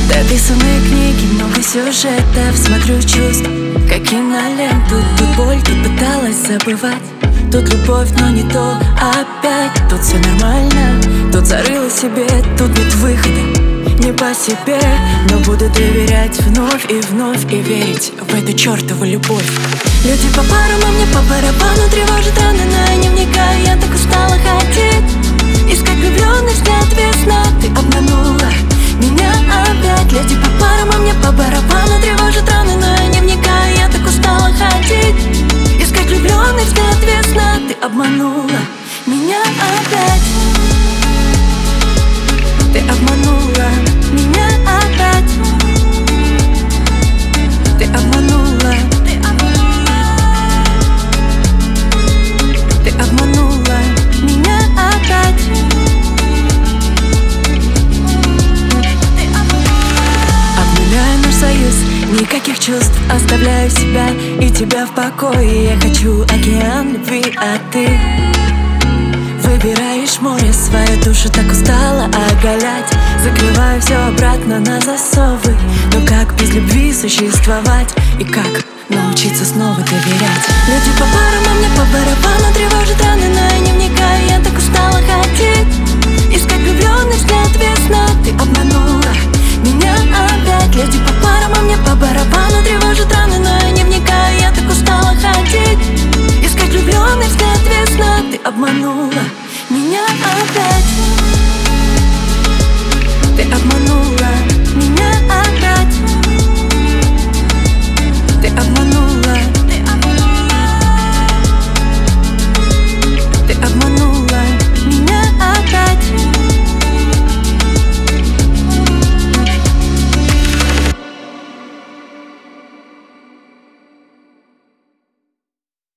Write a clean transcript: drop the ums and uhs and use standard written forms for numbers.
Дописанные книги, много сюжетов. Смотрю чувств, как киноленту. Тут боль, тут пыталась забывать. Тут любовь, но не то опять. Тут все нормально, тут зарыла себе. Тут нет выхода, не по себе. Но буду доверять вновь и верить в эту чертову любовь. Люди по парам, а мне по барабану. Тревожит раны, но я не вникаю. Я так устала ходить, искать влюбленный взгляд весна. Ты обманула меня опять. Люди по парам, а мне по барабану. Тревожит раны, но я не вникаю. Я так устала ходить, искать влюбленный взгляд весна. Ты обманула меня опять. Ты обманула меня опять. Ты обманула. Ты обманула меня опять. Обнуляю наш союз, никаких чувств. Оставляю себя и тебя в покое. Я хочу океан любви, а ты выбираешь море. Свою душу так устала оголять. Закрываю все обратно на засовы. Но как без любви существовать? И как научиться снова доверять? Люди по парам, а мне по барабану. Тревожит раны, но я не вникаю. Я так устала ходить, искать влюбленный взгляд весна. Ты обманула меня опять. Люди по парам, а мне по барабану. Тревожит раны, но я не вникаю. Я так устала ходить, искать влюбленный взгляд весна. Ты обманула